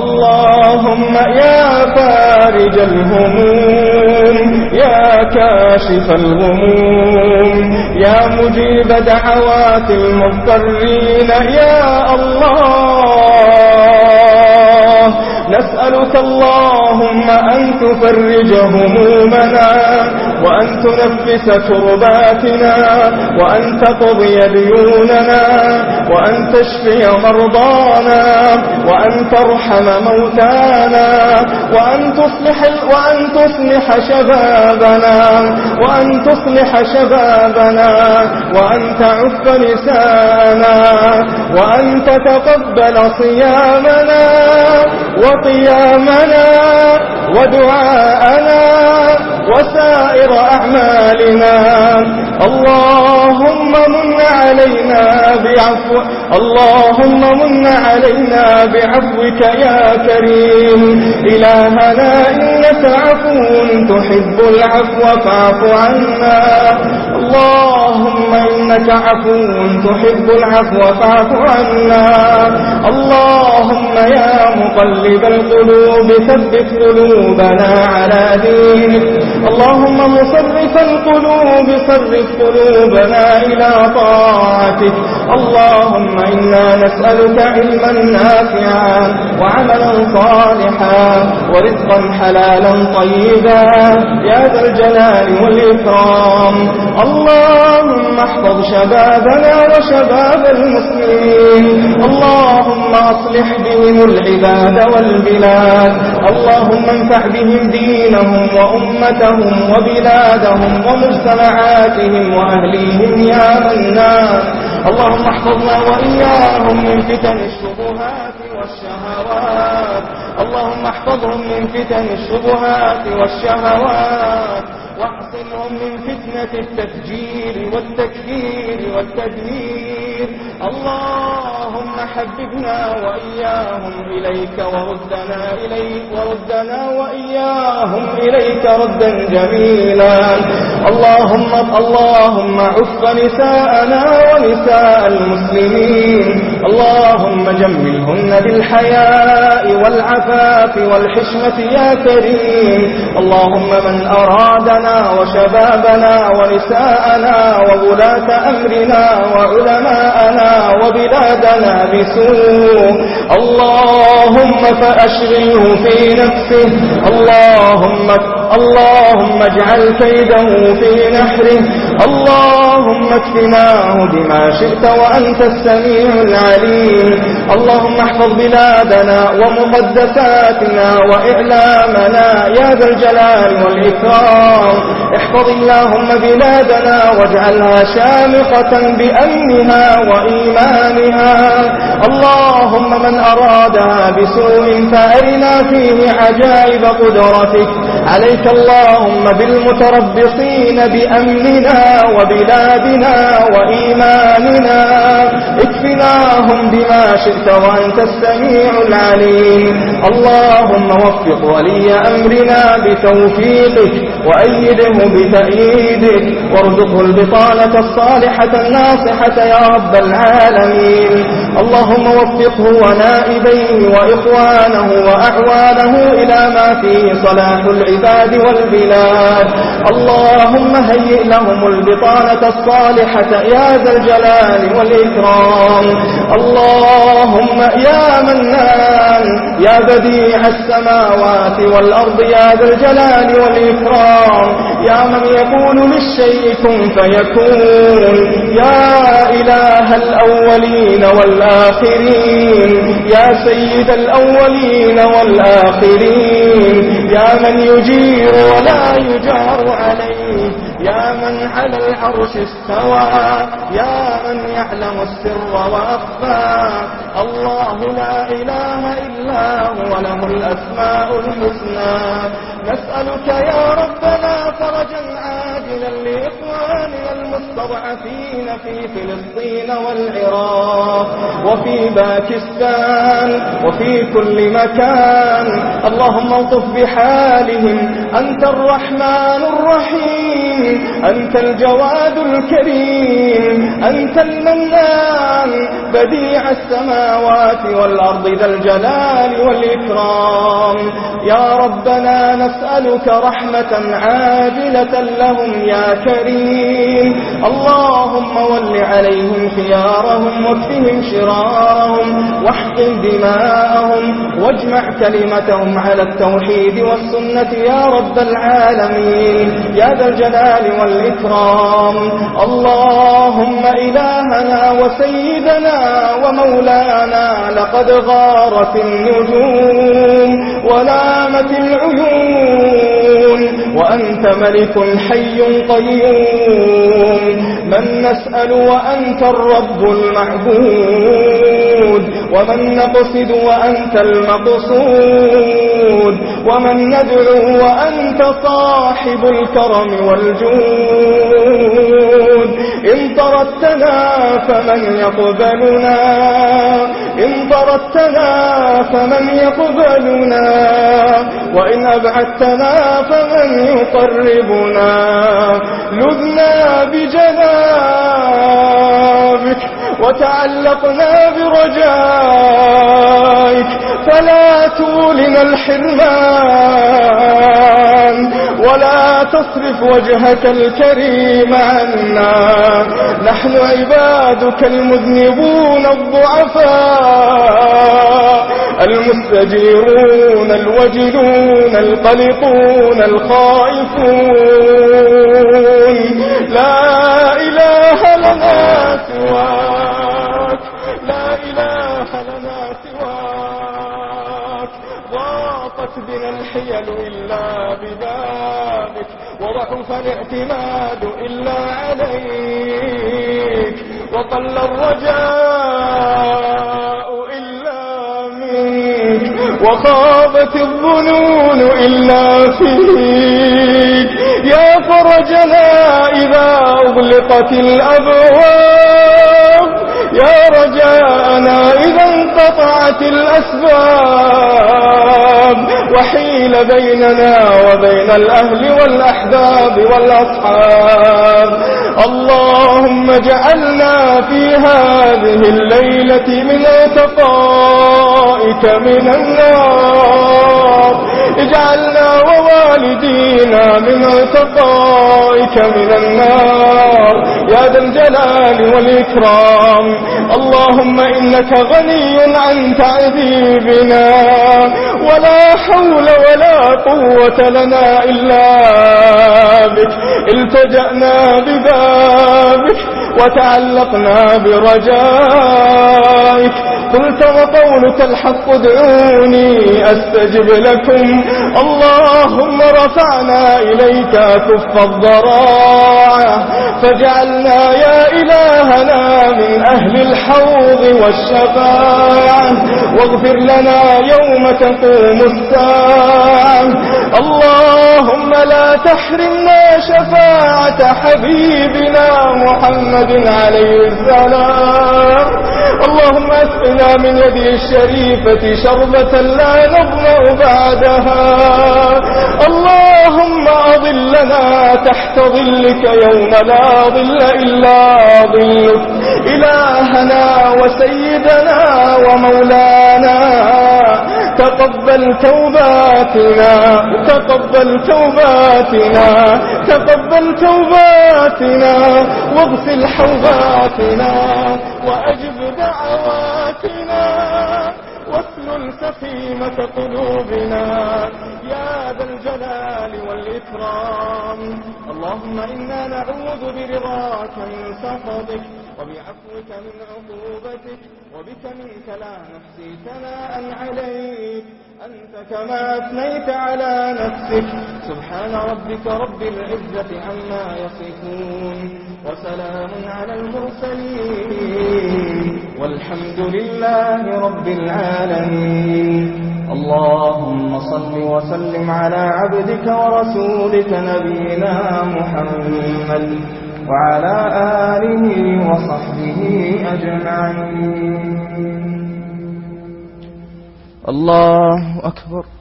اللهم يا فارج الهموم يا كاشف الغموم يا مجيب دعوات المضطرين يا الله نسألك اللهم أن تفرج همومنا وأن تنفس كرباتنا وأن تقضي ديوننا وأن تشفي مرضانا وأن ترحم موتانا وأن تصلح شبابنا وأن تعف نساءنا وأن تتقبل صيامنا وقيامنا ودعاءنا وسائر أعمالنا. اللهم من علينا بعفوك يا كريم. إلهنا إنك عفو تحب العفو فاعف عنا. اللهم إنك عفو تحب العفو فاعف عنا. اللهم يا مقلب القلوب ثبت قلوبنا على دينك. اللهم مصرف القلوب صرف قلوبنا إلى طاعتك. اللهم إنا نسألك علما نافعا وعملا صالحا ورزقا حلالا طيبا يا ذا الجلال والإكرام. اللهم احفظ شبابنا وشباب المسلمين. اللهم أصلح بهم العباد والبلاد. اللهم انفع بهم دينهم وأمتهم وبلادهم ومجتمعاتهم وأهليهم يا منان. اللهم احفظنا وإياهم من فتن الشبهات والشهوات. اللهم احفظهم من فتن الشبهات والشهوات واحصنهم من فتنة التفجير والتكفير والتدمير. اللهم حببنا وإياهم إليك وردنا وإياهم إليك ردا جميلا. اللهم عف نساءنا ونساء المسلمين. اللهم جملهن بالحياء والعفاف والحشمة يا كريم. اللهم من أرادنا وشبابنا ونساءنا وولاة أمرنا وعلماءنا وبلادنا بسوء اللهم فأشغله في نفسه. اللهم اجعل كيده في نحره. اللهم اكفناه بما شئت وأنت السميع العليم. اللهم احفظ بلادنا ومقدساتنا وإعلامنا يا ذا الجلال والإكرام. احفظ اللهم بلادنا واجعلها شامخة بأمنها وإيمانها. اللهم من أرادها بسوء فأرنا فيه عجائب قدرتك. عليك اللهم بالمتربصين بأمننا وبلادنا وإيماننا. اكفناهم بما شئت وأنت السميع العليم. اللهم وفق ولي أمرنا بتوفيقك وأيده بتأييدك وارزقه البطانة الصالحة الناصحة يا رب العالمين. اللهم وفقه ونائبيه وإخوانه وأعوانه إلى ما فيه صلاح العباد والبلاد. اللهم هيئ لهم البطانة الصالحة يا ذا الجلال والإكرام. اللهم يا منان يا بديع السماوات والأرض يا ذا الجلال والإكرام. يا من يقول للشيء كن فيكون. يا إله الأولين والآخرين. يا سيد الأولين والآخرين. يا من يجير ولا يجار عليه. يا من على العرش استوى. يا من يعلم السر وأخفى. الله لا إله إلا هو له الأسماء الحسنى. نسألك يا ربنا فرجا عاجلا لإخواننا المستضعفين في فلسطين والعراق وفي باكستان وفي كل مكان. اللهم الطف بحالهم. أنت الرحمن الرحيم أنت الجواد الكريم، أنت المنان بديع السماوات والأرض ذا الجلال والإكرام. يا ربنا نسألك رحمة عاجلة لهم يا كريم. اللهم ول عليهم خيارهم واكفهم شرارهم واحقن دماءهم واجمع كلمتهم على التوحيد والسنة يا رب العالمين يا ذا الجلال والإكرام. اللهم إلهنا وسيدنا ومولانا لقد غارت النجوم ونامت العيون وأنت ملك حي قيوم من نسأل وأنت الرب المعبود، ومن نقصد وأنت المقصود، ومن ندعو وأنت صاحب الكرم والجود. إن طردتنا فمن يقبلنا، إن طردتنا فمن يقبلنا، وإن أبعدتنا فمن يقربنا. لذنا بجنابك وتعلقنا برجائك فلا تولنا الحرمان ولا تصرف وجهك الكريم عنا. نحن عبادك المذنبون الضعفاء المستجيرون الوجلون القلقون الخائفون. لا إله لنا سواك، لا إله لنا سواك. ضاقت بنا الحيل إلا ببابك، وضعف الاعتماد إلا عليك، وقل الرجاء إلا منك، وخابت الظنون إلا فيك. يا فرجنا إذا أغلقت الأبواب، يا رجاءنا إذا انقطعت الأسباب، وحيل بيننا وبين الأهل والأحباب والأصحاب. اللهم اجعلنا في هذه الليلة من عتقائك من النار، اجعلنا ووالدينا من عتقائك من النار يا ذا الجلال والإكرام. اللهم إنك غني عن تعذيبنا، ولا حول ولا قوة لنا إلا بك. التجأنا ببابك وتعلقنا برجائك. قلت وقولك الحق ادعوني أستجب لكم. اللهم رفعنا إليك كف الضراعة، فاجعلنا يا إلهنا من أهل الحوض والشفاعة، واغفر لنا يوم تقوم الساعة. اللهم لا تحرمنا شفاعة حبيبنا محمد عليه السلام. اللهم اسقنا من يده الشريفة شربة لا نظمأ بعدها. اللهم أظلنا تحت ظلك يوم لا ظل إلا ظلك. إلهنا وسيدنا ومولانا تقبل توباتنا، تقبل توباتنا، تقبل توباتنا، واغسل حوباتنا، وأجب دعواتنا، واسلل سخيمة قلوبنا يا ذا الجلال والإكرام. اللهم إنا نعوذ برضاك من سخطك، وبعفوك من عقوبتك، وبك منك لا نحصي ثناء عليك أنت كما أثنيت على نفسك. سبحان ربك رب العزة عما يصفون، وسلام على المرسلين، والحمد لله رب العالمين. اللهم صل وسلم على عبدك ورسولك نبينا محمد وعلى آله وصحبه أجمعين. الله أكبر.